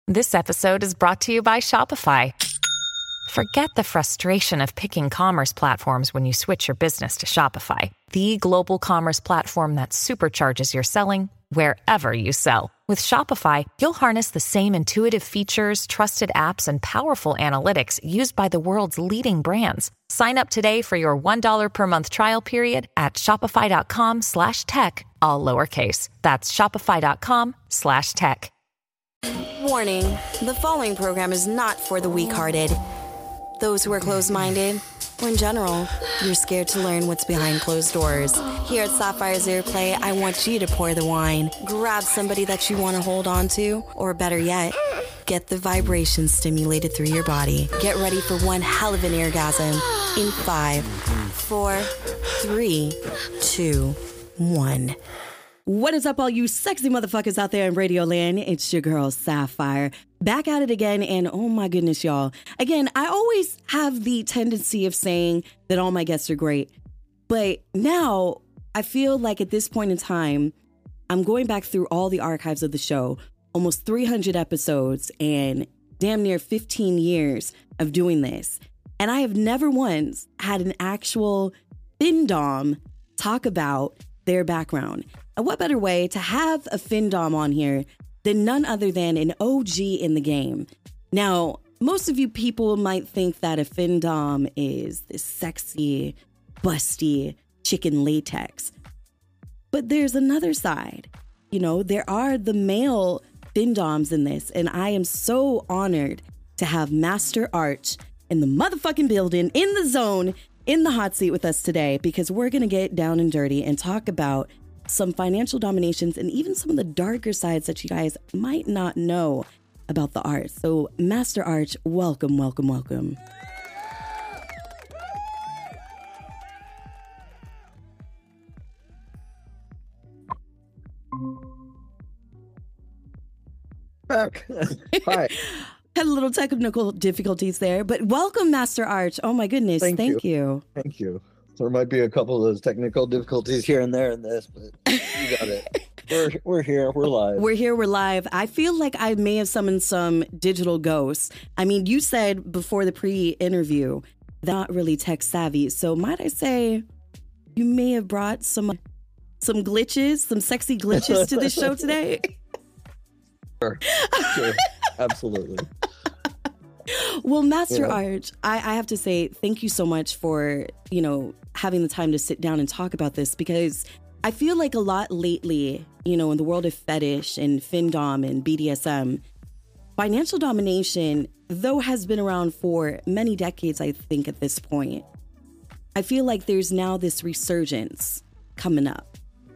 This episode is brought to you by Shopify. Forget the frustration of picking commerce platforms when you switch your business to Shopify, the global commerce platform that supercharges your selling wherever you sell. With Shopify, you'll harness the same intuitive features, trusted apps, and powerful analytics used by the world's leading brands. Sign up today for your $1 per month trial period at shopify.com/tech, all lowercase. That's shopify.com/tech. Warning, the following program is not for the weak-hearted. Those who are closed-minded, or in general, you're scared to learn what's behind closed doors. Here at Sapphire's Airplay, I want you to pour the wine, grab somebody that you want to hold on to, or better yet, get the vibrations stimulated through your body. Get ready for one hell of an orgasm in 5, 4, 3, 2, 1. What is up, all you sexy motherfuckers out there in Radio Land? It's your girl, Sapphire, back at it again. And oh my goodness, y'all. Again, I always have the tendency of saying that all my guests are great. But now I feel like at this point in time, I'm going back through all the archives of the show, almost 300 episodes and damn near 15 years of doing this. And I have never once had an actual FinDom talk about their background. And what better way to have a FinDom on here than none other than an OG in the game? Now, most of you people might think that a FinDom is this sexy, busty chicken latex. But there's another side. You know, there are the male FinDoms in this, and I am so honored to have Master Arch in the motherfucking building, in the zone, in the hot seat with us today, because we're going to get down and dirty and talk about some financial dominations and even some of the darker sides that you guys might not know about the art. So, Master Arch, welcome, welcome, welcome. Back. Hi. Had a little technical difficulties there, but welcome, Master Arch. Oh my goodness, thank you. Thank you. There might be a couple of those technical difficulties here and there in this, but you got it. We're here. We're live. We're here. We're live. I feel like I may have summoned some digital ghosts. I mean, you said before the pre-interview, not really tech savvy. So might I say you may have brought some glitches, some sexy glitches to the show today? Sure. Absolutely. Well, Master Arch, I have to say thank you so much for, having the time to sit down and talk about this, because I feel like a lot lately, in the world of fetish and FinDom and BDSM, financial domination, though has been around for many decades, I think at this point, I feel like there's now this resurgence coming up.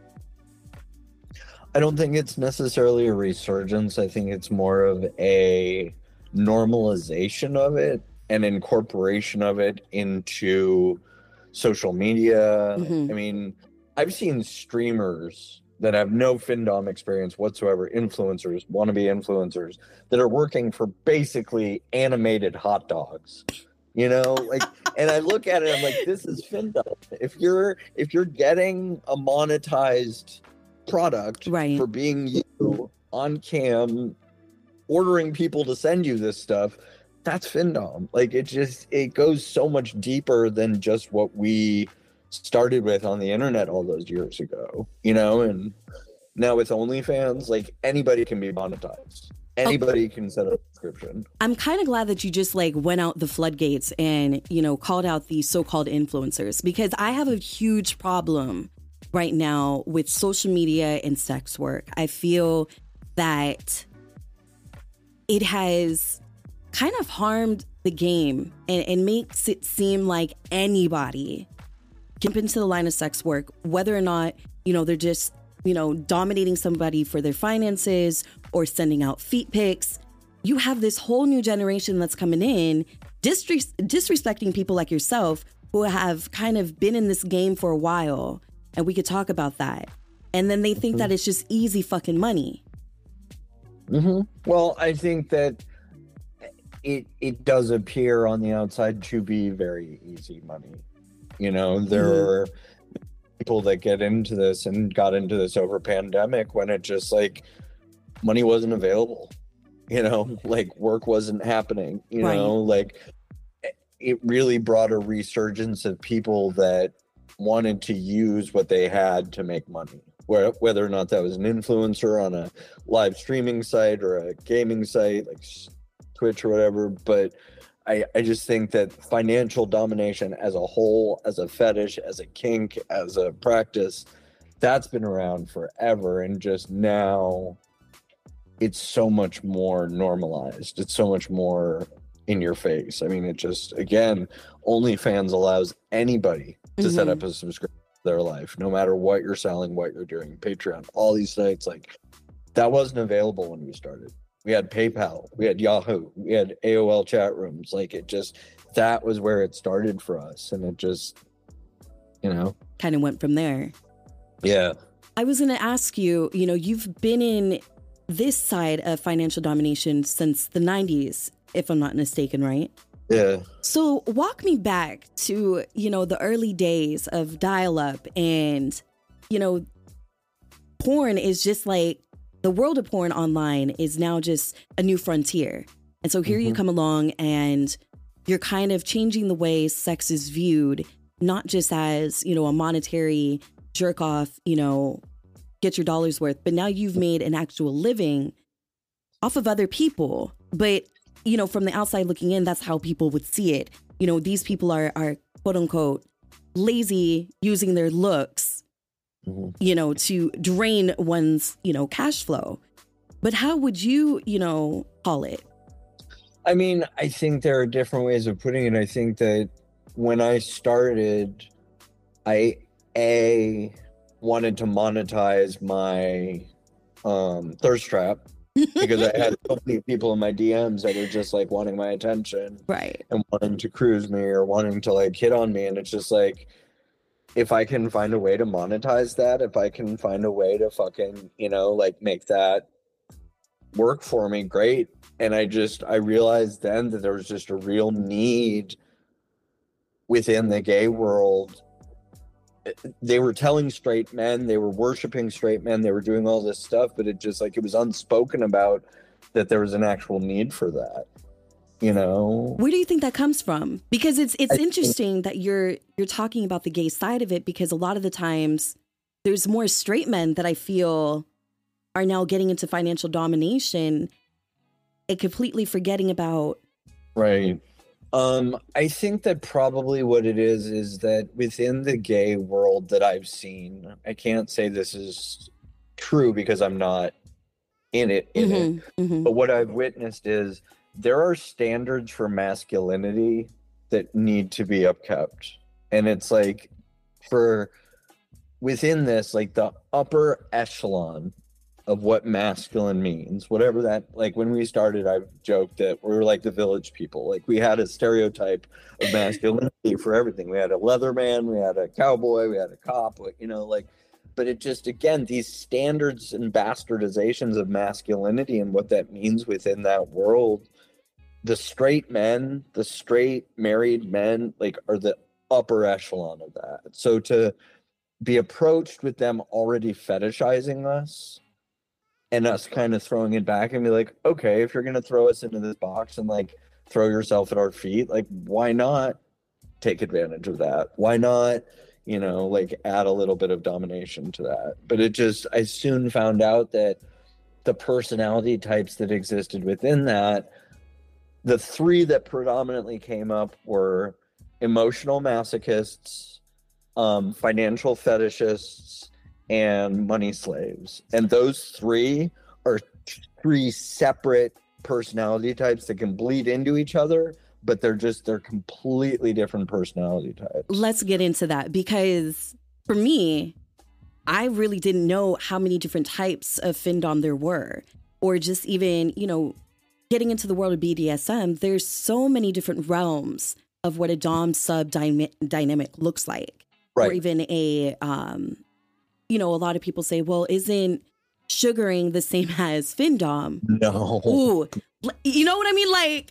I don't think it's necessarily a resurgence. I think it's more of a normalization of it and incorporation of it into social media. Mm-hmm. I mean, I've seen streamers that have no FinDom experience whatsoever, influencers, wannabe influencers, that are working for basically animated hot dogs. And I look at it, I'm like, this is FinDom. If you're getting a monetized product right for being you on cam, ordering people to send you this stuff, that's FinDom. Like, it goes so much deeper than just what we started with on the internet all those years ago, and now with OnlyFans, like, anybody can be monetized. Anybody can set up a subscription. I'm kind of glad that you just went out the floodgates and, called out the so-called influencers, because I have a huge problem right now with social media and sex work. I feel that it has kind of harmed the game and makes it seem like anybody can jump into the line of sex work, whether or not, they're just, dominating somebody for their finances or sending out feet pics. You have this whole new generation that's coming in, disrespecting people like yourself who have kind of been in this game for a while. And we could talk about that. And then they think that it's just easy fucking money. Mm-hmm. Well, I think that it does appear on the outside to be very easy money. There are people that get into this and got into this over pandemic when it just money wasn't available. you know, like work wasn't happening, you Right. know, like it really brought a resurgence of people that wanted to use what they had to make money, whether or not that was an influencer on a live streaming site or a gaming site like Twitch or whatever. But I just think that financial domination as a whole, as a fetish, as a kink, as a practice, that's been around forever. And just now it's so much more normalized. It's so much more in your face. I mean, it just, again, OnlyFans allows anybody to set up a subscription to their life, no matter what you're selling, what you're doing. Patreon, all these sites, like that wasn't available when we started. We had PayPal, we had Yahoo, we had AOL chat rooms. Like it just, that was where it started for us. And it just, you know, kind of went from there. Yeah. I was going to ask you, you know, you've been in this side of financial domination since the 90s, if I'm not mistaken, right? Yeah. So walk me back to, you know, the early days of dial-up, and, you know, porn is just like, the world of porn online is now just a new frontier. And so here you come along and you're kind of changing the way sex is viewed, not just as, you know, a monetary jerk off, you know, get your dollar's worth, but now you've made an actual living off of other people. But, you know, from the outside looking in, that's how people would see it. You know, these people are quote unquote lazy, using their looks, you know, to drain one's, you know, cash flow. But how would you, you know, call it? I mean, I think there are different ways of putting it. I think that when I started, I wanted to monetize my thirst trap because I had so many people in my DMs that were just like wanting my attention, right, and wanting to cruise me or wanting to like hit on me. And it's just like, if I can find a way to monetize that, if I can find a way to fucking, you know, like make that work for me, great. And I realized then that there was just a real need within the gay world. They were telling straight men, they were worshiping straight men, they were doing all this stuff, but it just like, it was unspoken about that there was an actual need for that, you know? Where do you think that comes from? Because it's interesting that you're talking about the gay side of it, because a lot of the times there's more straight men that I feel are now getting into financial domination and completely forgetting about. Right. I think that probably what it is that within the gay world that I've seen, I can't say this is true because I'm not in it, but what I've witnessed is there are standards for masculinity that need to be upkept. And it's like, for within this, like the upper echelon of what masculine means, whatever that, like when we started, I've joked that we were like the Village People. Like we had a stereotype of masculinity for everything. We had a leatherman, we had a cowboy, we had a cop, you know, like, but it just, again, these standards and bastardizations of masculinity and what that means within that world, the straight men, the straight married men, like, are the upper echelon of that. So to be approached with them already fetishizing us, and us kind of throwing it back and be like, okay, if you're going to throw us into this box and like throw yourself at our feet, like, why not take advantage of that? Why not, you know, like add a little bit of domination to that? But it just, I soon found out that the personality types that existed within that, the three that predominantly came up were emotional masochists, financial fetishists, and money slaves. And those three are three separate personality types that can bleed into each other, but they're completely different personality types. Let's get into that, because for me, I really didn't know how many different types of findom there were, or just even, you know, getting into the world of BDSM, there's so many different realms of what a dom sub dynamic looks like. Right. Or even a you know, a lot of people say, well, isn't sugaring the same as findom? No. Ooh, you know what I mean? Like,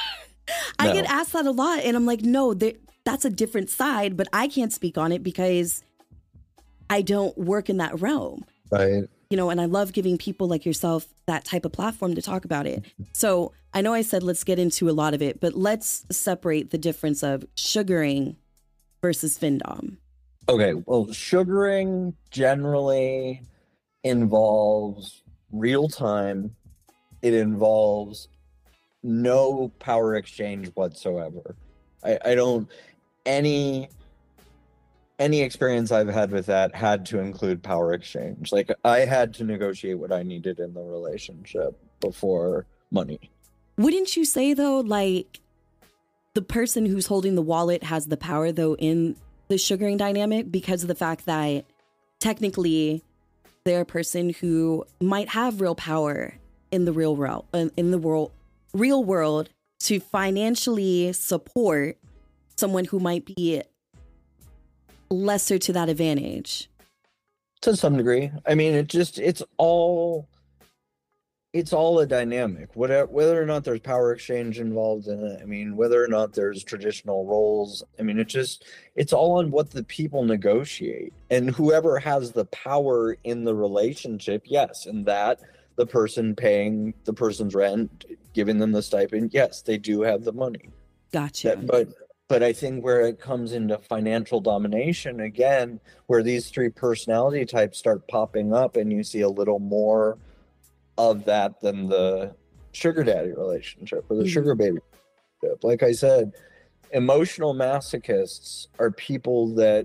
I get asked that a lot, and I'm like, no, that's a different side, but I can't speak on it because I don't work in that realm. Right. and I love giving people like yourself that type of platform to talk about it. So I know I said let's get into a lot of it, but let's separate the difference of sugaring versus FinDom. Okay, well, sugaring generally involves real time. It involves no power exchange whatsoever. I don't, any experience I've had with that had to include power exchange. Like, I had to negotiate what I needed in the relationship before money. Wouldn't you say, though, like, the person who's holding the wallet has the power, though, in the sugaring dynamic, because of the fact that technically they're a person who might have real power in the real world to financially support someone who might be lesser to that advantage? To some degree. I mean, it's all a dynamic. Whether or not there's power exchange involved in it, I mean, whether or not there's traditional roles, I mean, it's all on what the people negotiate. And whoever has the power in the relationship, yes, and that the person paying the person's rent, giving them the stipend, yes, they do have the money. Gotcha. But I think where it comes into financial domination, again, where these three personality types start popping up and you see a little more of that than the sugar daddy relationship or the sugar baby relationship. Like I said, emotional masochists are people that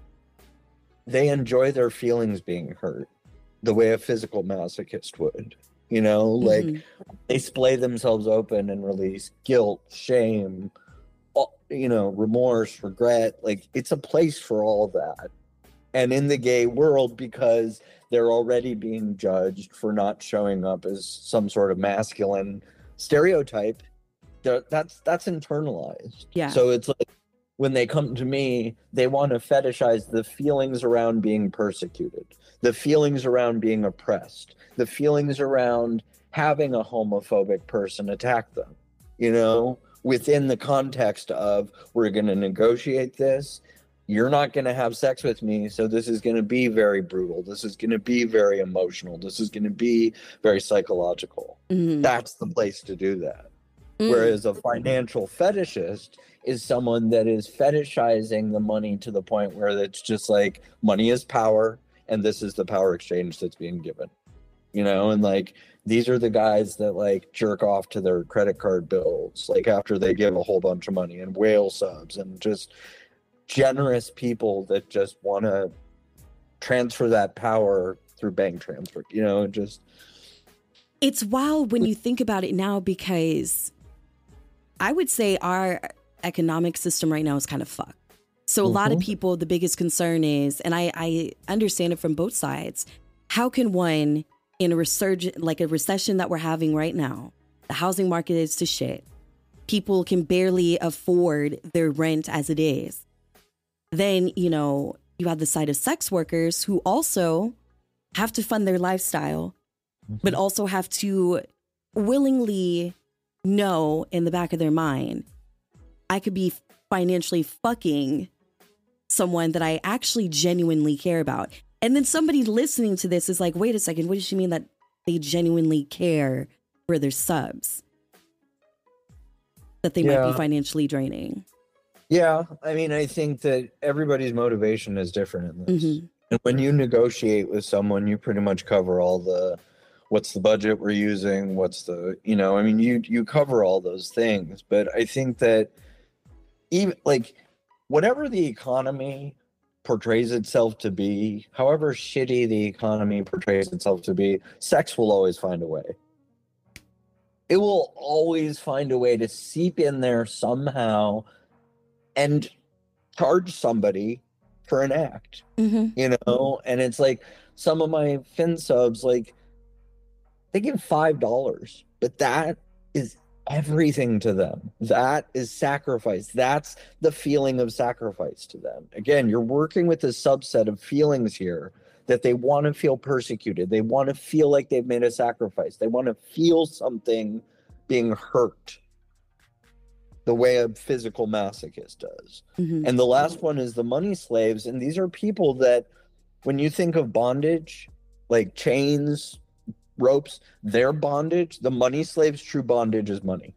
they enjoy their feelings being hurt the way a physical masochist would. Like they splay themselves open and release guilt, shame, remorse, regret. Like, it's a place for all that. And in the gay world, because they're already being judged for not showing up as some sort of masculine stereotype, that's internalized. Yeah. So it's like, when they come to me, they want to fetishize the feelings around being persecuted, the feelings around being oppressed, the feelings around having a homophobic person attack them, within the context of, we're going to negotiate this. You're not going to have sex with me, so this is going to be very brutal. This is going to be very emotional. This is going to be very psychological. That's the place to do that. Whereas a financial fetishist is someone that is fetishizing the money to the point where it's just like, money is power, and this is the power exchange that's being given. And like, these are the guys that like jerk off to their credit card bills, like after they give a whole bunch of money, and whale subs, and just generous people that just want to transfer that power through bank transfer, It's wild when you think about it now, because I would say our economic system right now is kind of fucked. So a lot of people, the biggest concern is, and I understand it from both sides, how can one, in a recession that we're having right now, the housing market is to shit. People can barely afford their rent as it is. Then, you have the side of sex workers who also have to fund their lifestyle, but also have to willingly know in the back of their mind, I could be financially fucking someone that I actually genuinely care about. And then somebody listening to this is like, wait a second, what does she mean that they genuinely care for their subs? That they might be financially draining. Yeah, I mean, I think that everybody's motivation is different in this. And when you negotiate with someone, you pretty much cover all the, what's the budget we're using, what's the, you cover all those things. But I think that even like, whatever the economy portrays itself to be, however shitty the economy portrays itself to be, sex will always find a way. It will always find a way to seep in there somehow and charge somebody for an act, and it's like, some of my fin subs, like, they give $5, but that is everything to them. That is sacrifice. That's the feeling of sacrifice to them. Again, you're working with a subset of feelings here that they want to feel persecuted. They want to feel like they've made a sacrifice. They want to feel something being hurt the way a physical masochist does. And the last one is the money slaves. And these are people that, when you think of bondage, like chains, ropes, their bondage, the money slaves' true bondage is money.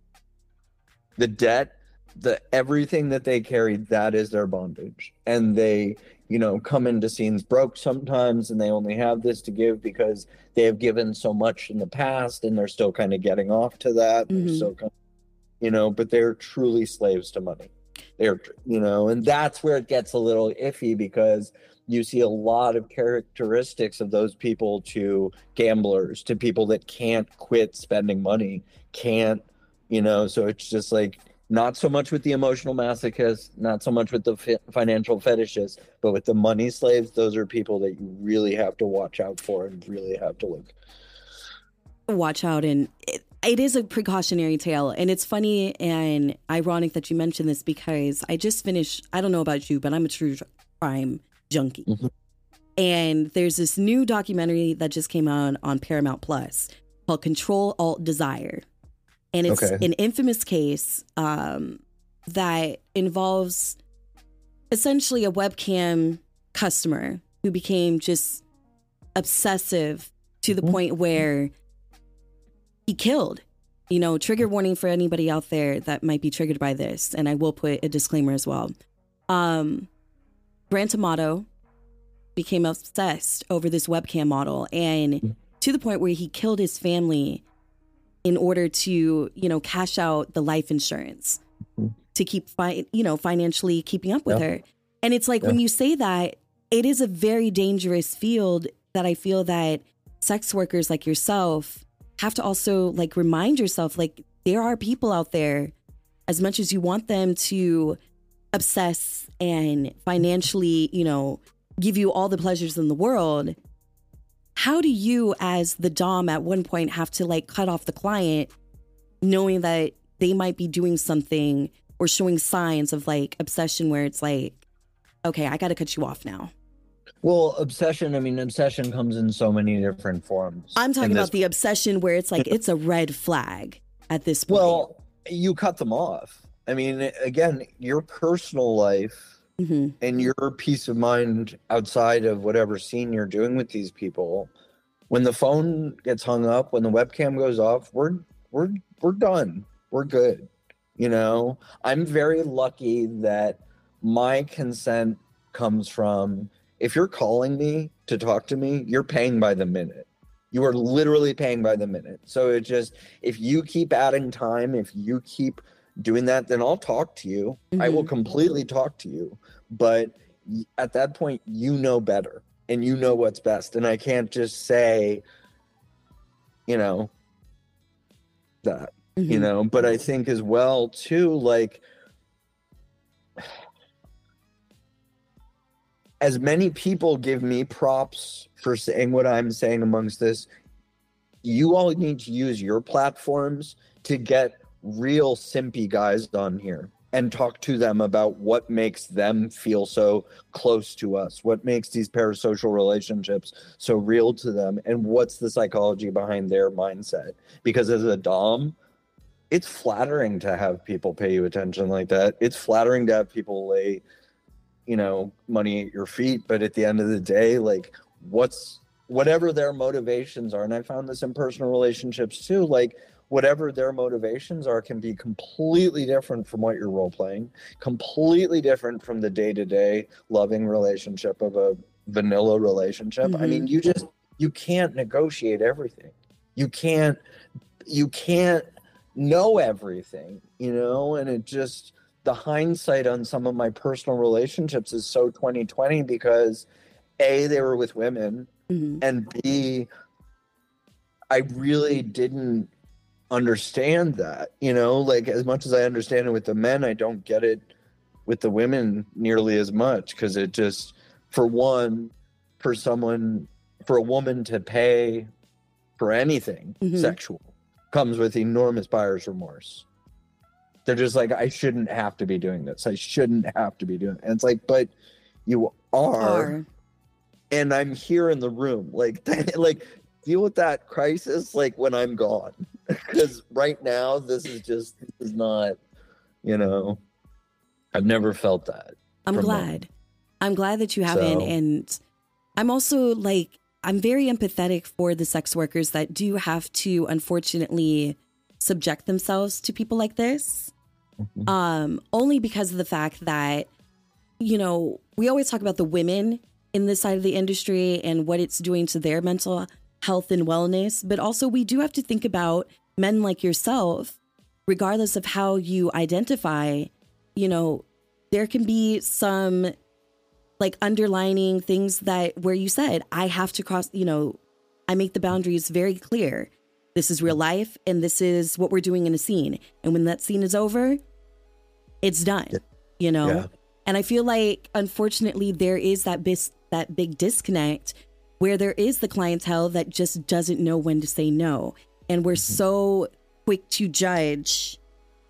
The debt, the everything that they carry, that is their bondage. And they, come into scenes broke sometimes, and they only have this to give because they have given so much in the past, and they're still kind of getting off to that. Mm-hmm. They're still kind of, but they're truly slaves to money. They're, and that's where it gets a little iffy, because you see a lot of characteristics of those people to gamblers, to people that can't quit spending money, can't, so it's just like, not so much with the emotional masochists, not so much with the financial fetishists, but with the money slaves, those are people that you really have to watch out for and really have to watch out. And it is a precautionary tale. And it's funny and ironic that you mentioned this, because I just finished, I don't know about you, but I'm a true crime junkie. Mm-hmm. And there's this new documentary that just came out on Paramount Plus called Control Alt Desire. And it's an infamous case that involves essentially a webcam customer who became just obsessive to the point where he killed. Trigger warning for anybody out there that might be triggered by this. And I will put a disclaimer as well. Gran Tomato became obsessed over this webcam model, and to the point where he killed his family in order to, cash out the life insurance to keep, financially keeping up with her. And it's like, when you say that, it is a very dangerous field that I feel that sex workers like yourself have to also like remind yourself, like, there are people out there, as much as you want them to obsess and financially, give you all the pleasures in the world. How do you, as the dom, at one point have to like cut off the client, knowing that they might be doing something or showing signs of like obsession where it's like, okay, I got to cut you off now? Well, obsession comes in so many different forms. I'm talking about the obsession where it's like, it's a red flag at this point. Well, you cut them off. I mean, again, your personal life and your peace of mind outside of whatever scene you're doing with these people, when the phone gets hung up, when the webcam goes off, we're done. We're good. I'm very lucky that my consent comes from, if you're calling me to talk to me, you're paying by the minute. You are literally paying by the minute. So it just, if you keep adding time, if you keep doing that, then I'll talk to you. I will completely talk to you. But at that point, you know better and you know what's best. And I can't just say, that, but I think as well, too, like, as many people give me props for saying what I'm saying amongst this, you all need to use your platforms to get real simpy guys on here and talk to them about what makes them feel so close to us, what makes these parasocial relationships so real to them, and what's the psychology behind their mindset. Because as a dom, it's flattering to have people pay you attention like that. It's flattering to have people lay, money at your feet. But at the end of the day, like, whatever their motivations are, and I found this in personal relationships too, like, whatever their motivations are can be completely different from what you're role playing, completely different from the day-to-day loving relationship of a vanilla relationship. I mean, you can't negotiate everything. You can't know everything, and it just, the hindsight on some of my personal relationships is so 2020, because A, they were with women, and B, I really didn't understand that, like, as much as I understand it with the men, I don't get it with the women nearly as much, because it just, for one, for a woman to pay for anything sexual comes with enormous buyer's remorse. They're just like, I shouldn't have to be doing this. I shouldn't have to be doing it. And it's like, but you are. And I'm here in the room. Like, deal with that crisis, like, when I'm gone. Because right now, this is not, I've never felt that. I'm glad. I'm glad that you haven't. And I'm also like, I'm very empathetic for the sex workers that do have to, unfortunately, subject themselves to people like this. Only because of the fact that, you know, we always talk about the women in this side of the industry and what it's doing to their mental health and wellness. But also we do have to think about men like yourself, regardless of how you identify. You know, there can be some like underlining things that where you said, I have to cross, you know, I make the boundaries very clear. This is real life and this is what we're doing in a scene. And when that scene is over, it's done, you know? Yeah. And I feel like, unfortunately, there is that big disconnect where there is the clientele that just doesn't know when to say no. And we're so quick to judge,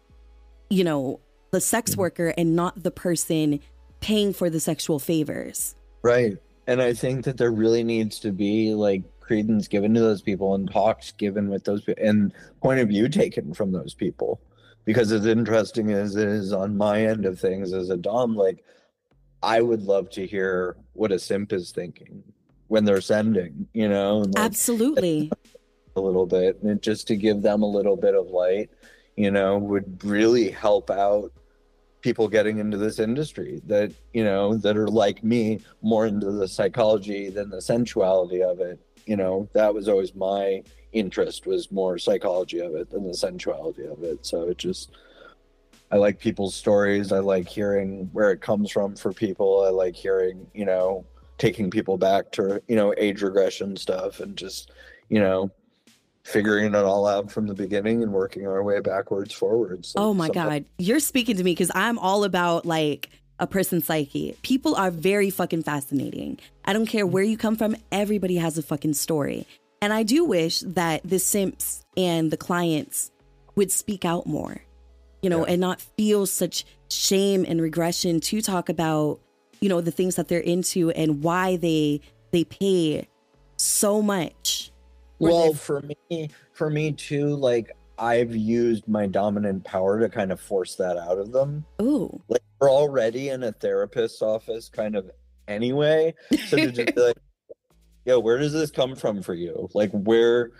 you know, the sex worker and not the person paying for the sexual favors. Right. And I think that there really needs to be like credence given to those people and talks given with those people and point of view taken from those people. Because as interesting as it is on my end of things as a dom, like I would love to hear what a simp is thinking when they're sending, you know? And like, absolutely. A little bit, and just to give them a little bit of light, you know, would really help out people getting into this industry that, you know, that are like me, more into the psychology than the sensuality of it. You know, that was always my interest, was more psychology of it than the sensuality of it. So it just, I like people's stories. I like hearing where it comes from for people. I like hearing, you know, taking people back to, you know, age regression stuff and just, you know, figuring it all out from the beginning and working our way backwards forwards. Oh my God. You're speaking to me because I'm all about like a person's psyche. People are very fucking fascinating. I don't care where you come from. Everybody has a fucking story. And I do wish that the simps and the clients would speak out more, you know, and not feel such shame and regression to talk about, you know, the things that they're into and why they pay so much. Well, for me too, like I've used my dominant power to kind of force that out of them. Ooh. Like we're already in a therapist's office kind of anyway. So to just be like, yo, where does this come from for you? Like where,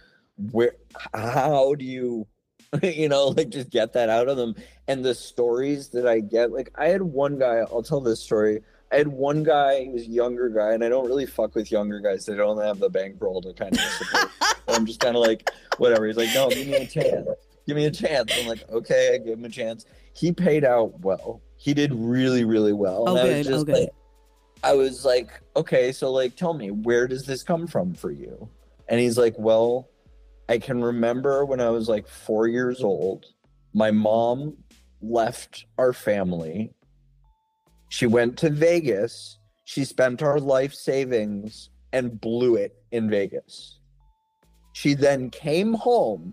how do you, you know, like just get that out of them? And the stories that I get, like I had one guy, I'll tell this story. I had one guy, he was a younger guy, and I don't really fuck with younger guys. They don't have the bankroll to kind of support. I'm just kind of like, whatever. He's like, no, give me a chance. Give me a chance. I'm like, okay, I give him a chance. He paid out well. He did really, really well. Oh, and good. I was just like, I was like, okay, so like, tell me, where does this come from for you? And he's like, well, I can remember when I was like 4 years old, my mom left our family. She went to Vegas. She spent our life savings and blew it in Vegas. She then came home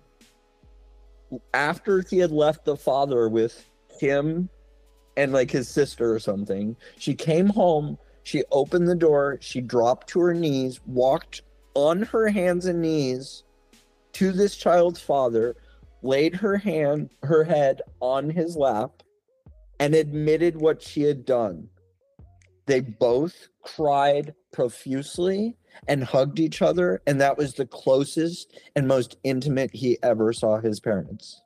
after he had left the father with him and like his sister or something. She came home. She opened the door. She dropped to her knees, walked on her hands and knees to this child's father, laid her head on his lap, and admitted what she had done. They both cried profusely and hugged each other, and that was the closest and most intimate he ever saw his parents.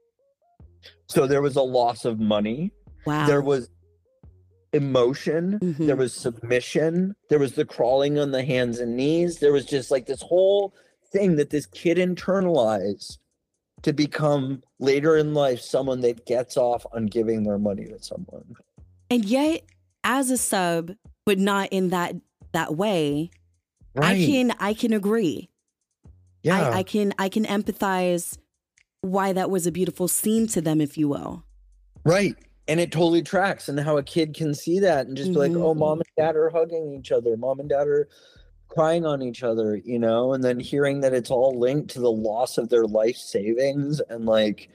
So there was a loss of money. Wow. There was emotion. Mm-hmm. There was submission. There was the crawling on the hands and knees. There was just like this whole thing that this kid internalized to become later in life someone that gets off on giving their money to someone. And yet, as a sub, but not in that way, right. I can agree. Yeah. I can empathize why that was a beautiful scene to them, if you will. Right. And it totally tracks, and how a kid can see that and just be like, oh, mom and dad are hugging each other. Mom and dad are crying on each other, you know, and then hearing that it's all linked to the loss of their life savings. And like,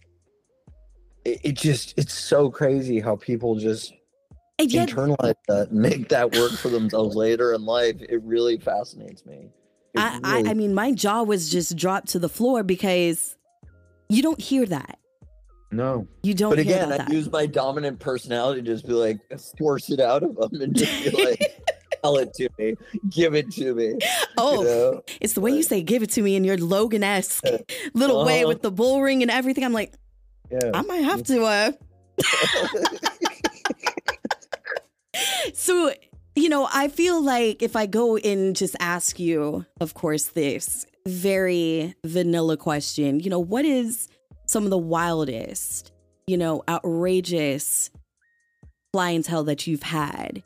it's so crazy how people just internalize that and make that work for themselves later in life. It really fascinates me. I mean, my jaw was just dropped to the floor because you don't hear that. No, you don't. But again, I use my dominant personality to just be like, force it out of them and just be like, Tell it to me. Give it to me. Oh, you know? it's the way you say "give it to me" in your Logan-esque little way with the bull ring and everything. I'm like, Yeah. I might have to. So, I feel like if I go and just ask you, of course, this very vanilla question, what is some of the wildest, outrageous clientele that you've had?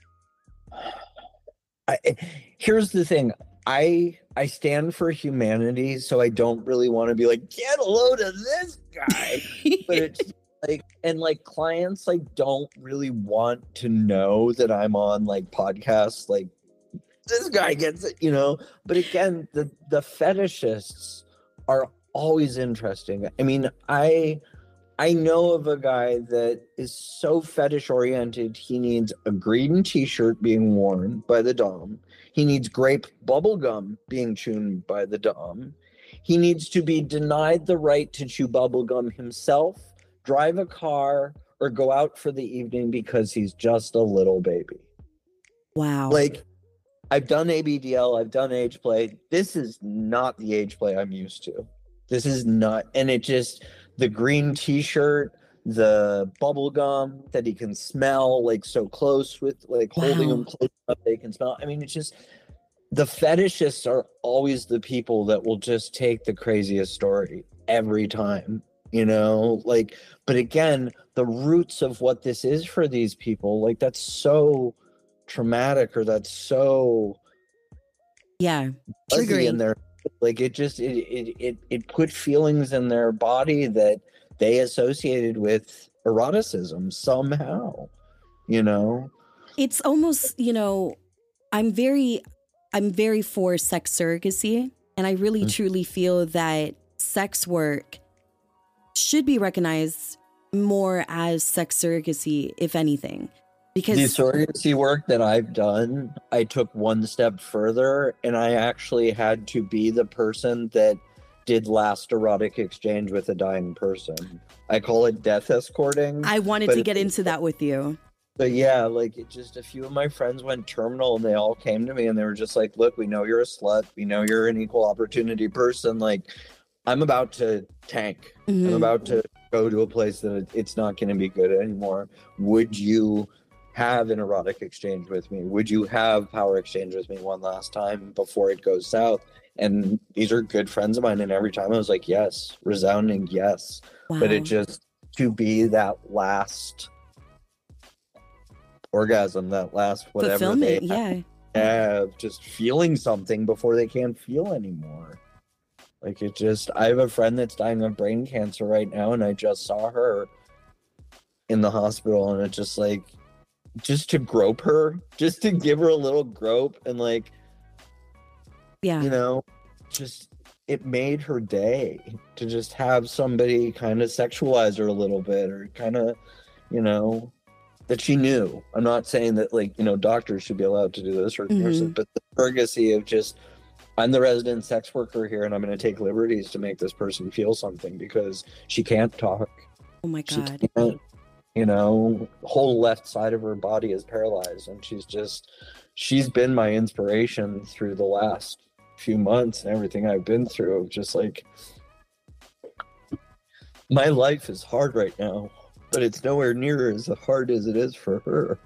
Here's the thing. I stand for humanity, so I don't really want to be like, get a load of this guy. But it's like, clients don't really want to know that I'm on podcasts. Like, this guy gets it, But again, the fetishists are always interesting. I mean, I know of a guy that is so fetish oriented, he needs a green t-shirt being worn by the dom. He needs grape bubblegum being chewed by the dom. He needs to be denied the right to chew bubblegum himself, drive a car, or go out for the evening because he's just a little baby. Wow. I've done ABDL, I've done age play. This is not the age play I'm used to. This is not, and it just, the green t-shirt, the bubble gum that he can smell so close with holding him close up, they can smell. I mean, it's just, the fetishists are always the people that will just take the craziest story every time, but again, the roots of what this is for these people, that's so traumatic, or that's so triggering in their, it put feelings in their body that they associated with eroticism somehow, It's almost, I'm very for sex surrogacy, and I really truly feel that sex work should be recognized more as sex surrogacy, if anything. Because the surrogacy work that I've done, I took one step further, and I actually had to be the person that did last erotic exchange with a dying person. I call it death escorting. I wanted to get into that with you. But yeah, just a few of my friends went terminal, and they all came to me and they were just like, look, we know you're a slut. We know you're an equal opportunity person. I'm about to tank. I'm about to go to a place that it's not going to be good anymore. Would you have an erotic exchange with me? Would you have power exchange with me one last time before it goes south? And these are good friends of mine, and every time I was like, yes, resounding yes. Wow. But it just, to be that last orgasm, that last whatever fulfillment, they have, just feeling something before they can't feel anymore. I have a friend that's dying of brain cancer right now, and I just saw her in the hospital, and it's just to grope her, just to give her a little grope, and just, it made her day to just have somebody kind of sexualize her a little bit, or kind of, that she knew. I'm not saying that doctors should be allowed to do this, or nurses, but the surrogacy of just, I'm the resident sex worker here, and I'm going to take liberties to make this person feel something because she can't talk. Oh my God. She can't, the whole left side of her body is paralyzed, and she's been my inspiration through the last few months and everything I've been through. Just my life is hard right now, but it's nowhere near as hard as it is for her,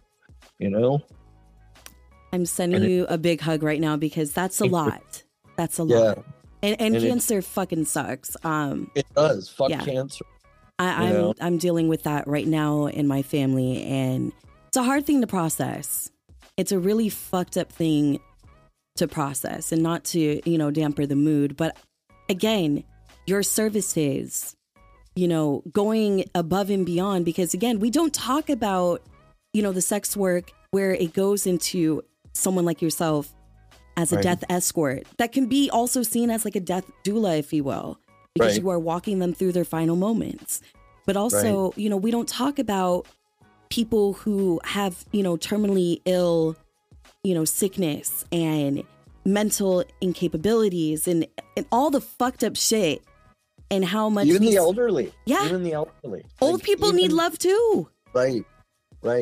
I'm sending you a big hug right now, because that's a lot. That's a lot. And cancer fucking sucks. It does. Fuck cancer. I'm dealing with that right now in my family, and it's a hard thing to process. It's a really fucked up thing to process, and not to, damper the mood. But again, your services, going above and beyond, because again, we don't talk about, the sex work where it goes into someone like yourself as a death escort that can be also seen as a death doula, if you will, because you are walking them through their final moments. But also, we don't talk about people who have, terminally ill, sickness and mental incapabilities and all the fucked up shit, and how much even the elderly. Yeah. Even the elderly. Old people need love too. Right.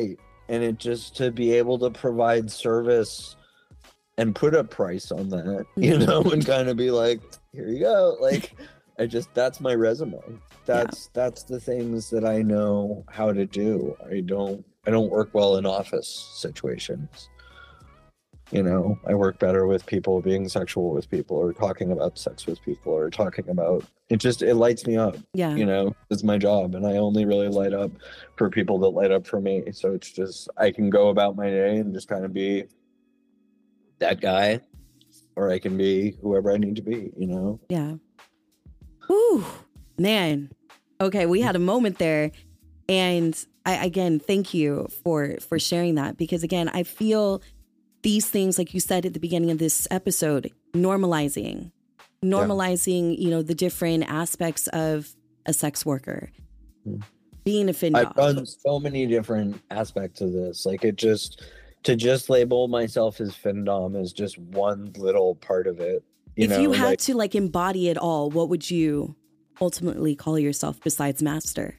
and it just to be able to provide service and put a price on that, you know, and kind of be like, here you go. Like, that's my resume. That's the things that I know how to do. I don't work well in office situations. You know, I work better with people being sexual with people, or talking about sex with people, or talking about it lights me up. Yeah. You know, it's my job, and I only really light up for people that light up for me. So it's just, I can go about my day and just kind of be that guy, or I can be whoever I need to be, you know? Yeah. Whew, man. Okay, we had a moment there. And I, again, thank you for sharing that, because again, I feel these things, like you said at the beginning of this episode, normalizing, you know, the different aspects of a sex worker, being a fin I've done so many different aspects of this. Like, to just label myself as findom is just one little part of it. If you had to like embody it all, what would you ultimately call yourself besides master?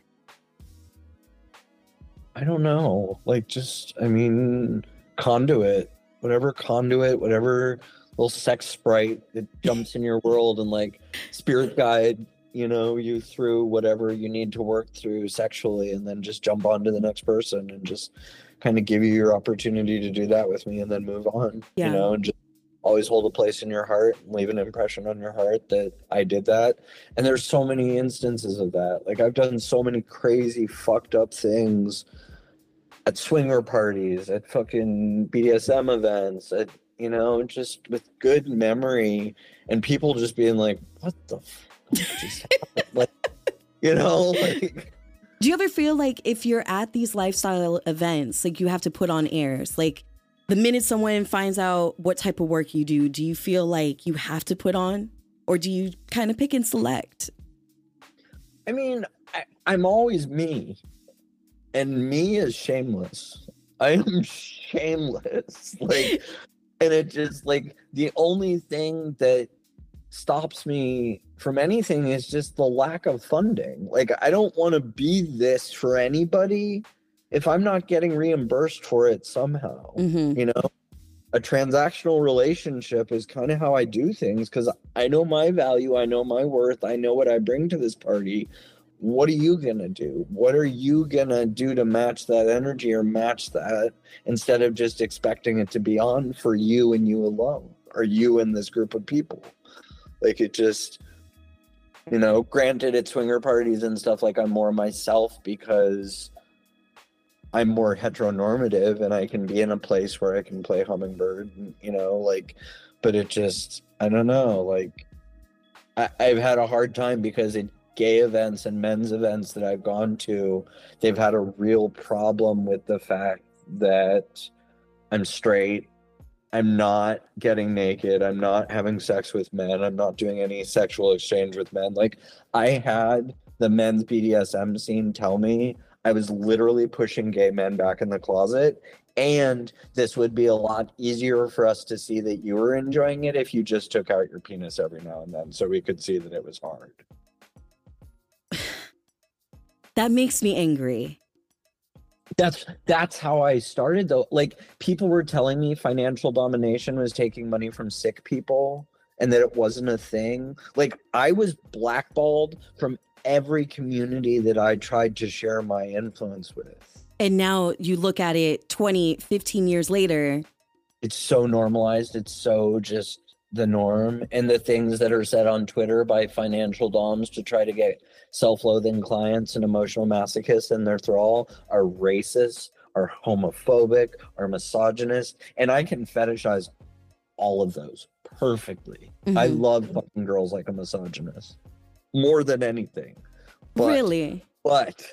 I don't know. Like, just, I mean, conduit, whatever little sex sprite that jumps in your world and like spirit guide, you know, you through whatever you need to work through sexually, and then just jump on to the next person and just kind of give you your opportunity to do that with me and then move on, you know, and just always hold a place in your heart and leave an impression on your heart that I did that. And there's so many instances of that. Like, I've done so many crazy fucked up things at swinger parties, at fucking BDSM events, at, you know, just with good memory, and people just being like, what the fuck just happened? Like, you know, like, do you ever feel like if you're at these lifestyle events, like you have to put on airs, like the minute someone finds out what type of work you do you feel like you have to put on, or do you kind of pick and select? I mean, I'm always me, and me is shameless. I am shameless. Like, and it just, like, the only thing that stops me from anything is just the lack of funding. Like, I don't want to be this for anybody if I'm not getting reimbursed for it somehow. You know, a transactional relationship is kind of how I do things, because I know my value, I know my worth, I know what I bring to this party. What are you gonna do? What are you gonna do to match that energy or match that, instead of just expecting it to be on for you and you alone, or you and this group of people? Like, it just, you know, granted at swinger parties and stuff, like, I'm more myself because I'm more heteronormative and I can be in a place where I can play hummingbird, you know, like, but it just, I don't know, like, I've had a hard time because at gay events and men's events that I've gone to, they've had a real problem with the fact that I'm straight, I'm not getting naked, I'm not having sex with men, I'm not doing any sexual exchange with men. Like, I had the men's BDSM scene tell me I was literally pushing gay men back in the closet, and this would be a lot easier for us to see that you were enjoying it if you just took out your penis every now and then so we could see that it was hard. That makes me angry. That's how I started, though. Like, people were telling me financial domination was taking money from sick people and that it wasn't a thing. Like, I was blackballed from every community that I tried to share my influence with. And now you look at it 20, 15 years later. It's so normalized. It's so just the norm. And the things that are said on Twitter by financial doms to try to get self-loathing clients and emotional masochists in their thrall are racist, are homophobic, are misogynist. And I can fetishize all of those perfectly. I love fucking girls like a misogynist more than anything. But, really? But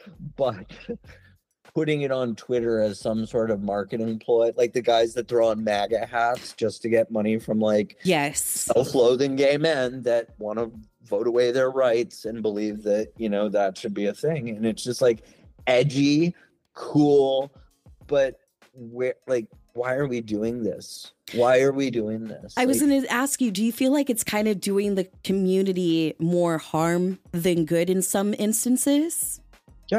putting it on Twitter as some sort of marketing ploy, like the guys that throw on MAGA hats just to get money from, like, self-loathing gay men that want to vote away their rights and believe that, you know, that should be a thing. And it's just like edgy, cool, but where, like, why are we doing this? Why are we doing this? I was going to ask you, do you feel like it's kind of doing the community more harm than good in some instances? Yeah.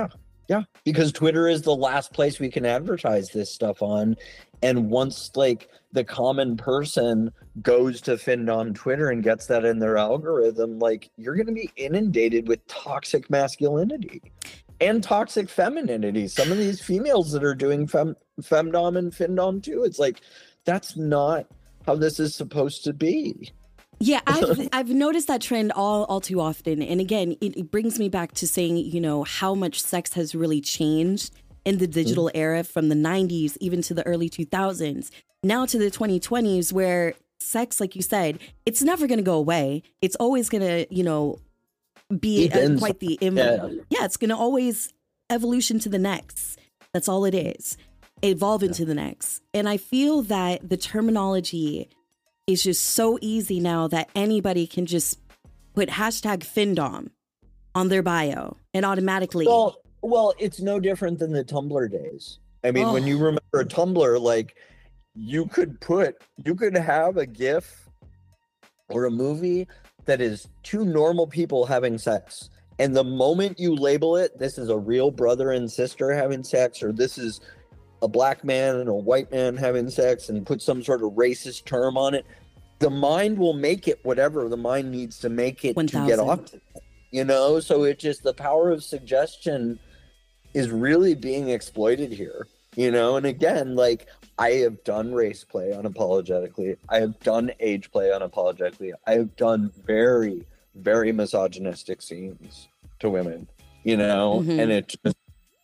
Yeah, because Twitter is the last place we can advertise this stuff on. And once like the common person goes to Findom Twitter and gets that in their algorithm, like you're going to be inundated with toxic masculinity and toxic femininity. Some of these females that are doing femdom and Findom too, it's like, that's not how this is supposed to be. Yeah, I've noticed that trend all too often. And again, it brings me back to saying, you know, how much sex has really changed in the digital era from the 90s even to the early 2000s, now to the 2020s, where sex, like you said, it's never going to go away. It's always going to, you know, be quite the it's going to always evolution to the next. That's all it is. Evolve into the next. And I feel that the terminology is just so easy now that anybody can just put hashtag Findom on their bio and automatically. Well, it's no different than the Tumblr days. I mean, when you remember a Tumblr, like you could have a GIF or a movie that is two normal people having sex. And the moment you label it, this is a real brother and sister having sex, or this is a black man and a white man having sex, and put some sort of racist term on it, the mind will make it whatever the mind needs to make it 1,000. To get off to that, you know? So it just, the power of suggestion is really being exploited here, you know? And again, like, I have done race play unapologetically. I have done age play unapologetically. I have done very, very misogynistic scenes to women, you know? And it just,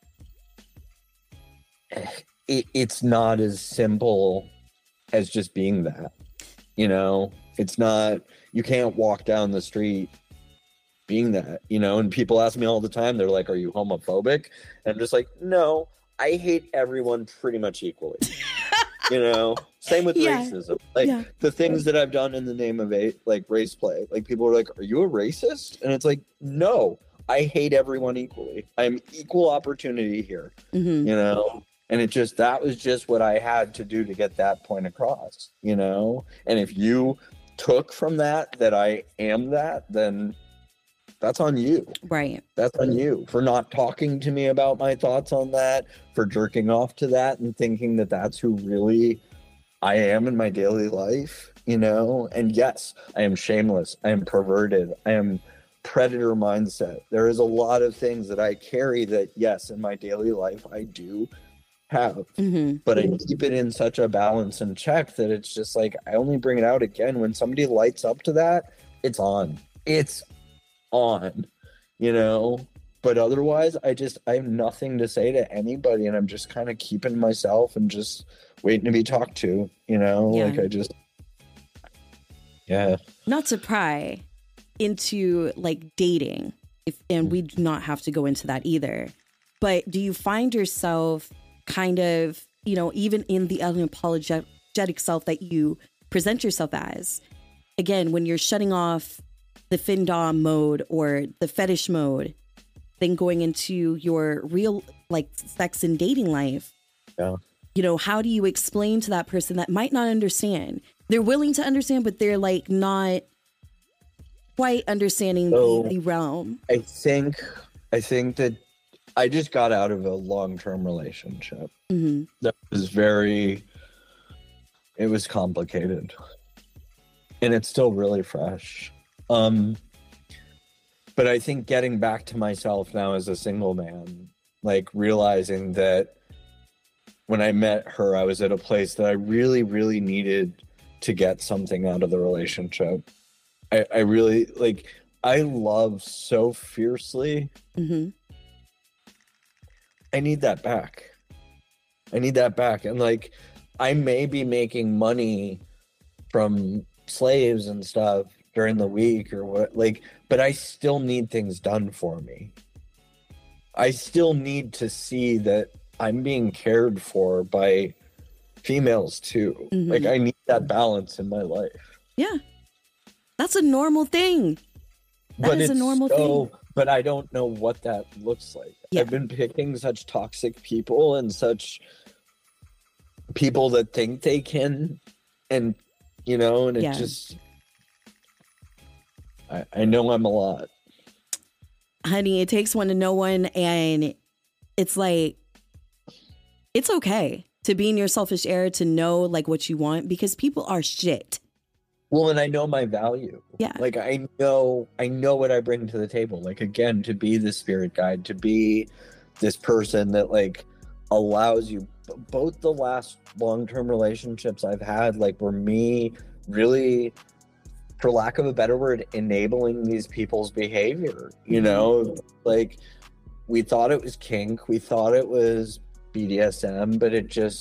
it's not as simple as just being that, you know? It's not, you can't walk down the street being that, you know? And people ask me all the time, they're like, are you homophobic? And I'm just like, no, I hate everyone pretty much equally. You know, same with racism. Like the things that I've done in the name of like race play, like people are like, are you a racist? And it's like, no, I hate everyone equally. I'm equal opportunity here, you know? And it just, that was just what I had to do to get that point across, you know? And if you took from that I am that, then that's on you. Right. That's on you for not talking to me about my thoughts on that, for jerking off to that and thinking that that's who really I am in my daily life, you know? And yes, I am shameless. I am perverted. I am predator mindset. There is a lot of things that I carry that, yes, in my daily life, I do have, but I keep it in such a balance and check that it's just like, I only bring it out again when somebody lights up to that. It's on, you know? But otherwise, I have nothing to say to anybody, and I'm just kind of keeping myself and just waiting to be talked to, you know? Like I just, not to pry into like dating, and we do not have to go into that either, but do you find yourself kind of, you know, even in the unapologetic self that you present yourself as, again, when you're shutting off the Findom mode or the fetish mode, then going into your real like sex and dating life, you know, how do you explain to that person that might not understand? They're willing to understand, but they're like not quite understanding the realm. I think that I just got out of a long-term relationship. That was it was complicated, and it's still really fresh. But I think getting back to myself now as a single man, like realizing that when I met her, I was at a place that I really, really needed to get something out of the relationship. I really, like, I love so fiercely. I need that back. And like, I may be making money from slaves and stuff during the week or what, like, but I still need things done for me. I still need to see that I'm being cared for by females too. Like, I need that balance in my life. Yeah. That's a normal thing. That is a normal thing. But I don't know what that looks like. I've been picking such toxic people and such people that think they can, and, you know, and it just, I know I'm a lot. Honey, it takes one to know one, and it's like, it's okay to be in your selfish era, to know like what you want, because people are shit. Well, and I know my value. Yeah. Like I know what I bring to the table. Like, again, to be the spirit guide, to be this person that like allows you. Both the last long-term relationships I've had, like, were me really, for lack of a better word, enabling these people's behavior. You know, like, we thought it was kink, we thought it was BDSM, but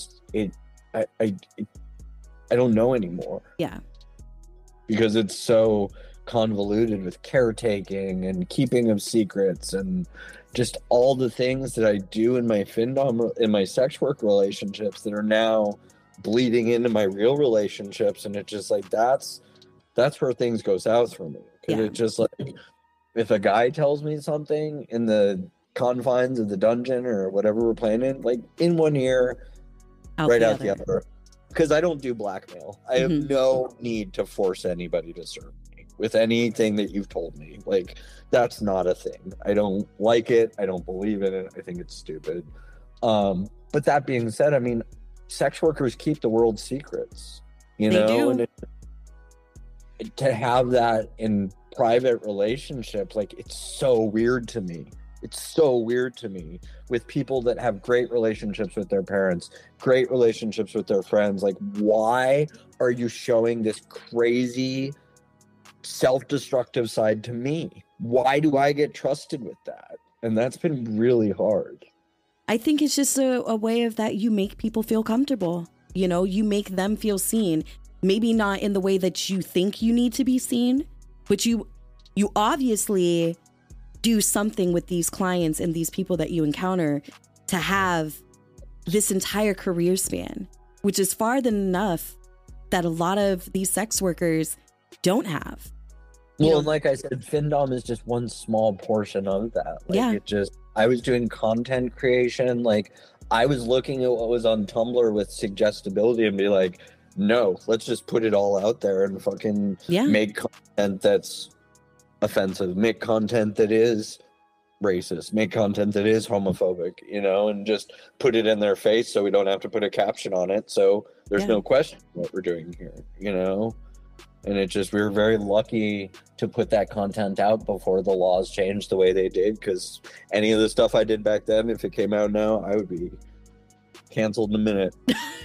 I don't know anymore. Yeah. Because it's so convoluted with caretaking and keeping of secrets and just all the things that I do in my findom, in my sex work relationships, that are now bleeding into my real relationships. And it's just like, that's where things go south for me. Because it's just like, if a guy tells me something in the confines of the dungeon or whatever we're playing in, like, in one ear, right out the other. Because I don't do blackmail. I have no need to force anybody to serve me with anything that you've told me. Like, that's not a thing. I don't like it. I don't believe in it. I think it's stupid. But that being said, I mean, sex workers keep the world's secrets, you know? Do. And to have that in private relationships, like, it's so weird to me. It's so weird to me with people that have great relationships with their parents, great relationships with their friends. Like, why are you showing this crazy self-destructive side to me? Why do I get trusted with that? And that's been really hard. I think it's just a way of that you make people feel comfortable. You know, you make them feel seen. Maybe not in the way that you think you need to be seen, but you obviously do something with these clients and these people that you encounter to have this entire career span, which is far than enough that a lot of these sex workers don't have. Well, and like I said, Findom is just one small portion of that. Like, I was doing content creation. Like, I was looking at what was on Tumblr with suggestibility and be like, no, let's just put it all out there and fucking make content that's offensive, make content that is racist, make content that is homophobic, you know, and just put it in their face so we don't have to put a caption on it. So there's no question what we're doing here, you know? And it just, we were very lucky to put that content out before the laws changed the way they did, because any of the stuff I did back then, if it came out now, I would be canceled in a minute.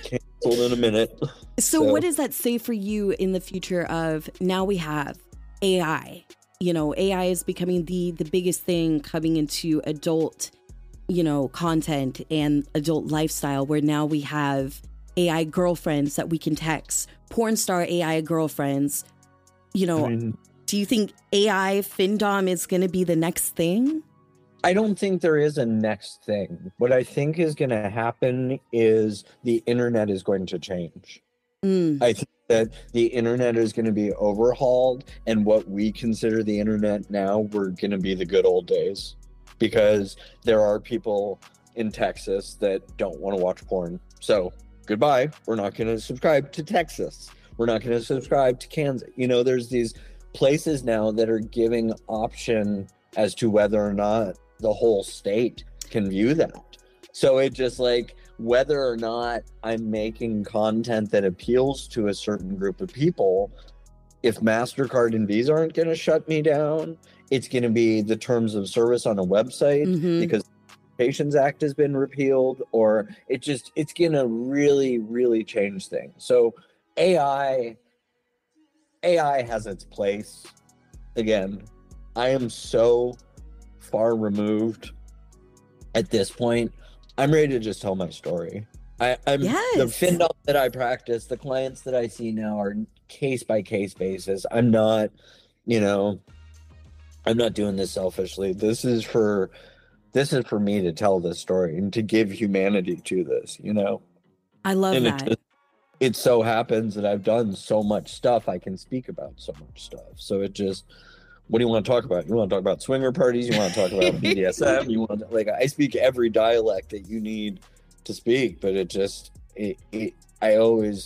So what does that say for you in the future of, now we have AI? You know, AI is becoming the biggest thing coming into adult, you know, content and adult lifestyle, where now we have AI girlfriends that we can text, porn star AI girlfriends. You know, do you think AI Findom is going to be the next thing? I don't think there is a next thing. What I think is going to happen is the internet is going to change. I think that the internet is going to be overhauled, and what we consider the internet now, we're going to be the good old days, because there are people in Texas that don't want to watch porn. So goodbye. We're not going to subscribe to Texas. We're not going to subscribe to Kansas. You know, there's these places now that are giving option as to whether or not the whole state can view that. So it just, like, whether or not I'm making content that appeals to a certain group of people, if MasterCard and Visa aren't going to shut me down, it's going to be the terms of service on a website because the Patients Act has been repealed, or it's going to really, really change things. So AI has its place. Again, I am so far removed at this point. I'm ready to just tell my story. The Findom that I practice, the clients that I see now are case by case basis. I'm not, you know, I'm not doing this selfishly. This is for me to tell this story and to give humanity to this, you know. I love that. It so happens that I've done so much stuff. I can speak about so much stuff. So it just, what do you want to talk about? You want to talk about swinger parties? You want to talk about BDSM? You want to, like, I speak every dialect that you need to speak, but I always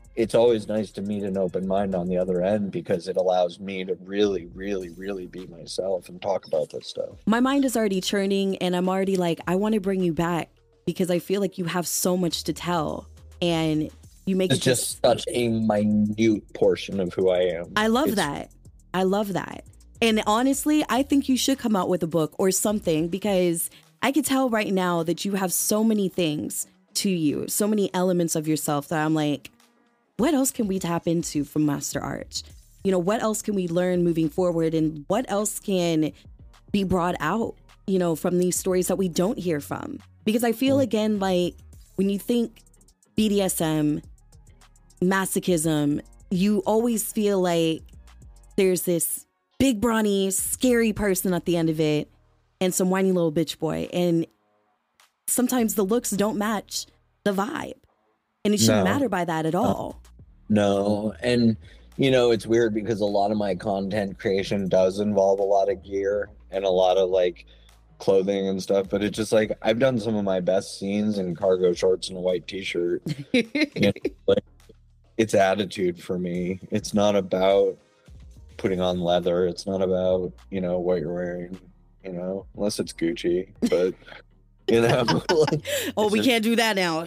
it's always nice to meet an open mind on the other end, because it allows me to really, really, really be myself and talk about this stuff. My mind is already churning, and I'm already like, I want to bring you back because I feel like you have so much to tell, and you make It's just such a minute portion of who I am. I love that. I love that. And honestly, I think you should come out with a book or something, because I can tell right now that you have so many things to you, so many elements of yourself that I'm like, what else can we tap into from Master Arch? You know, what else can we learn moving forward, and what else can be brought out, you know, from these stories that we don't hear from? Because I feel, again, like when you think BDSM, masochism, you always feel like there's this big, brawny, scary person at the end of it and some whiny little bitch boy. And sometimes the looks don't match the vibe. And it shouldn't matter by that at all. No. And, you know, it's weird because a lot of my content creation does involve a lot of gear and a lot of like clothing and stuff. But it's just like, I've done some of my best scenes in cargo shorts and a white t-shirt. You know, like, it's attitude for me. It's not about putting on leather. It's not about, you know, what you're wearing, you know, unless it's Gucci. But, you know. Oh, we can't do that now.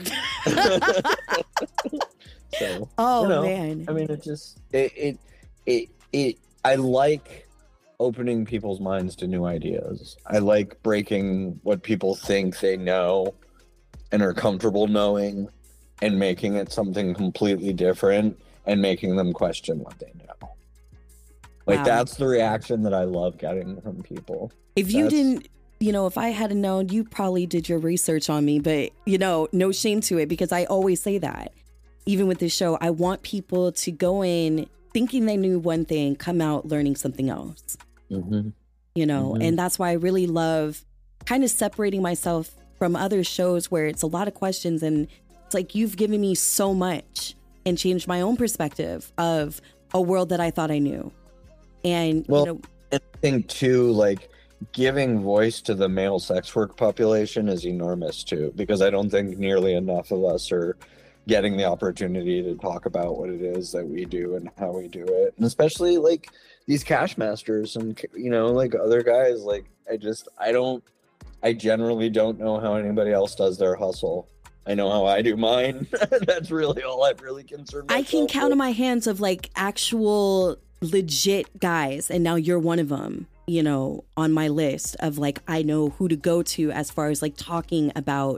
So, oh, you know, man. I mean, it just, I like opening people's minds to new ideas. I like breaking what people think they know and are comfortable knowing, and making it something completely different and making them question what they know. Like, Wow. That's the reaction that I love getting from people. If you didn't, you know, if I hadn't known, you probably did your research on me, but, you know, no shame to it, because I always say that. Even with this show, I want people to go in thinking they knew one thing, come out learning something else. Mm-hmm. You know, Mm-hmm. and that's why I really love kind of separating myself from other shows where it's a lot of questions, and it's like, you've given me so much and changed my own perspective of a world that I thought I knew. And, Well, you know, I think too, like, giving voice to the male sex work population is enormous too, because I don't think nearly enough of us are getting the opportunity to talk about what it is that we do and how we do it. And especially like these cash masters and, you know, like other guys, like I generally don't know how anybody else does their hustle. I know how I do mine. That's really all I've really concerned myself I can count on with. my hands of like actual legit guys, and now you're one of them, you know, on my list of like, I know who to go to as far as like talking about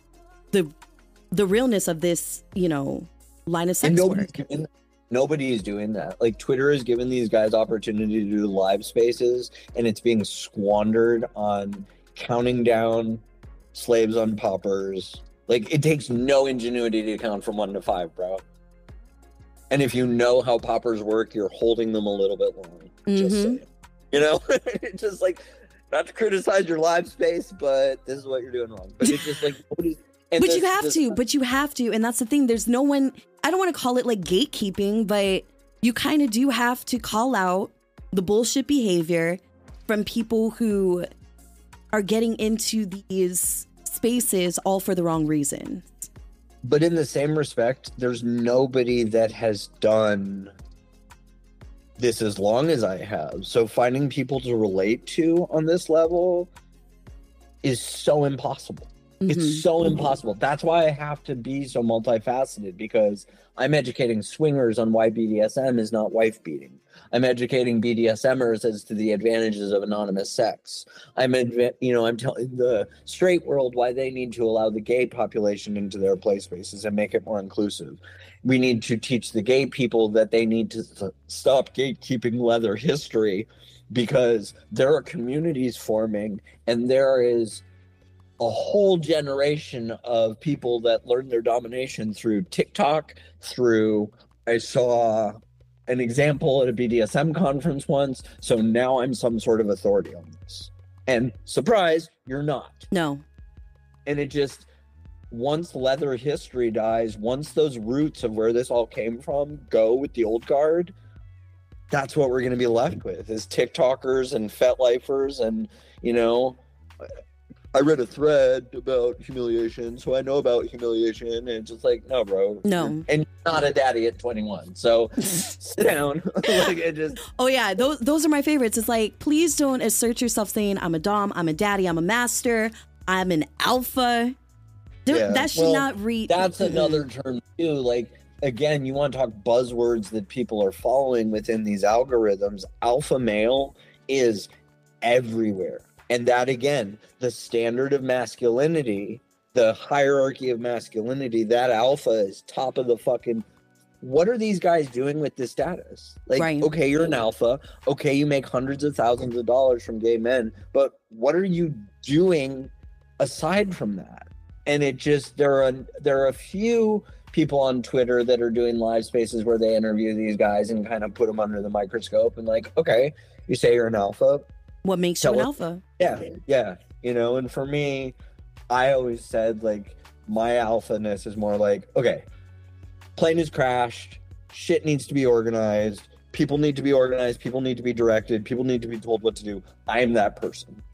the realness of this, you know, line of sex work. Nobody is doing that. Like, Twitter has given these guys opportunity to do live spaces, and it's being squandered on counting down slaves on poppers. Like, it takes no ingenuity to count from 1 to 5, bro. And if you know how poppers work, you're holding them a little bit long. Just saying. You know, it's just like, not to criticize your live space, but this is what you're doing wrong. But it's just like, nobody's. But you have to. And that's the thing. There's no one, I don't want to call it like gatekeeping, but you kind of do have to call out the bullshit behavior from people who are getting into these spaces all for the wrong reasons. But in the same respect, there's nobody that has done this as long as I have. So finding people to relate to on this level is so impossible. It's so impossible. That's why I have to be so multifaceted, because I'm educating swingers on why BDSM is not wife beating. I'm educating BDSMers as to the advantages of anonymous sex. I'm telling the straight world why they need to allow the gay population into their play spaces and make it more inclusive. We need to teach the gay people that they need to stop gatekeeping leather history, because there are communities forming, and there is a whole generation of people that learn their domination through TikTok, I saw an example at a BDSM conference once, so now I'm some sort of authority on this. And surprise, you're not. No. And it just, once leather history dies, once those roots of where this all came from go with the old guard, that's what we're going to be left with, is TikTokers and FetLifers and, you know, I read a thread about humiliation, so I know about humiliation. And it's just like, no, bro. No. And you're not a daddy at 21. So sit down. Like, it just. Oh, yeah. Those are my favorites. It's like, please don't assert yourself saying, I'm a dom, I'm a daddy, I'm a master, I'm an alpha. That should not read. That's another term, too. Like, again, you want to talk buzzwords that people are following within these algorithms. Alpha male is everywhere. And that, again, the standard of masculinity, the hierarchy of masculinity, that alpha is top of the fucking... What are these guys doing with this status? Like, right. Okay, you're an alpha. Okay, you make hundreds of thousands of dollars from gay men. But what are you doing aside from that? And it just... There are a few people on Twitter that are doing live spaces where they interview these guys and kind of put them under the microscope and like, okay, you say you're an alpha. What makes you an alpha? Yeah. You know, and for me, I always said, like, my alphaness is more like, okay, plane has crashed, shit needs to be organized, people need to be organized, people need to be directed, people need to be told what to do. I am that person.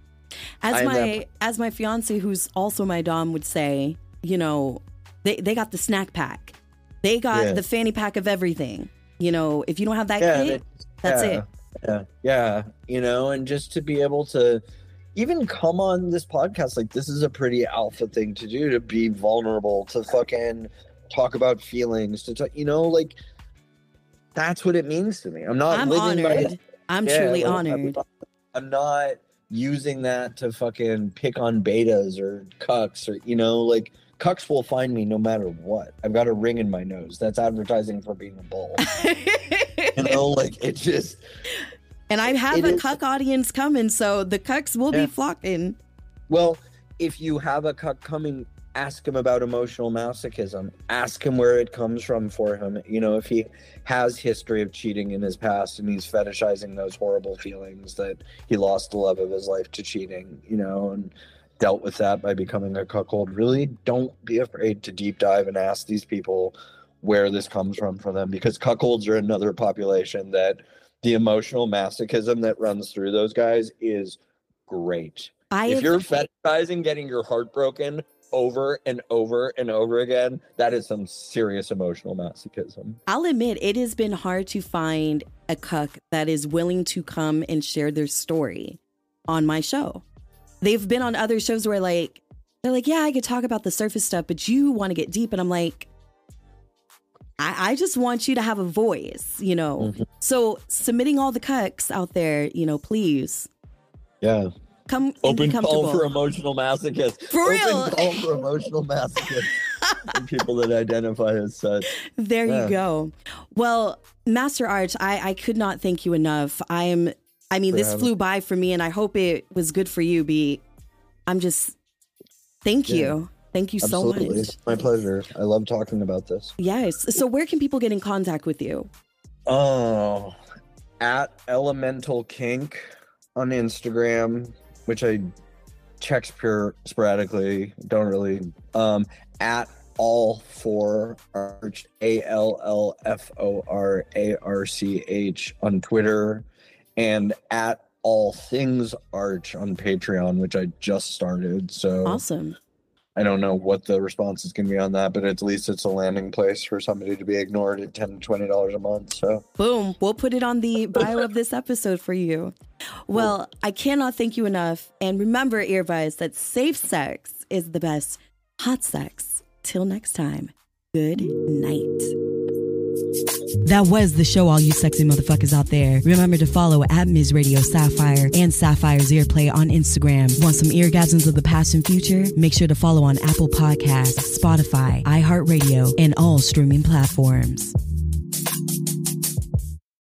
As my fiance, who's also my dom, would say, you know, they got the snack pack. They got the fanny pack of everything. You know, if you don't have that kit, that's it. Yeah, you know, and just to be able to even come on this podcast, like, this is a pretty alpha thing to do, to be vulnerable, to fucking talk about feelings, to talk, you know, like, that's what it means to me. I'm honored. I'm truly honored. I'm not using that to fucking pick on betas or cucks or, you know, like, cucks will find me no matter what. I've got a ring in my nose. That's advertising for being a bull. You know, like, it just... And I have a cuck audience coming, so the cucks will be flocking. Well, if you have a cuck coming, ask him about emotional masochism. Ask him where it comes from for him. You know, if he has history of cheating in his past and he's fetishizing those horrible feelings that he lost the love of his life to cheating, you know, and dealt with that by becoming a cuckold. Really don't be afraid to deep dive and ask these people where this comes from for them, because cuckolds are another population that the emotional masochism that runs through those guys is great. If you're fetishizing getting your heart broken over and over and over again, that is some serious emotional masochism. I'll admit, it has been hard to find a cuck that is willing to come and share their story on my show. They've been on other shows where, like, they're like, yeah, I could talk about the surface stuff, but you want to get deep. And I'm like, I just want you to have a voice, you know. Mm-hmm. So submitting all the cucks out there, you know, please. Yeah. Come open call for emotional masochists. For real. Open call for emotional masochists. And people that identify as such. There you go. Well, Master Arch, I could not thank you enough. This flew by for me, and I hope it was good for you, B. Thank you. Thank you so much. It's my pleasure. I love talking about this. Yes. So where can people get in contact with you? Oh, at Elemental Kink on Instagram, which I check sporadically. Don't really. At All For Arch, ALLFORARCH on Twitter, and at All Things Arch on Patreon, which I just started. So awesome. I don't know what the response is going to be on that, but at least it's a landing place for somebody to be ignored at $10 to $20 a month. So boom, we'll put it on the bio of this episode for you. Well, I cannot thank you enough. And remember, earbuds, that safe sex is the best hot sex. Till next time, good night. That was the show, all you sexy motherfuckers out there. Remember to follow at Ms. Radio Sapphire and Sapphire's Earplay on Instagram. Want some eargasms of the past and future? Make sure to follow on Apple Podcasts, Spotify, iHeartRadio, and all streaming platforms.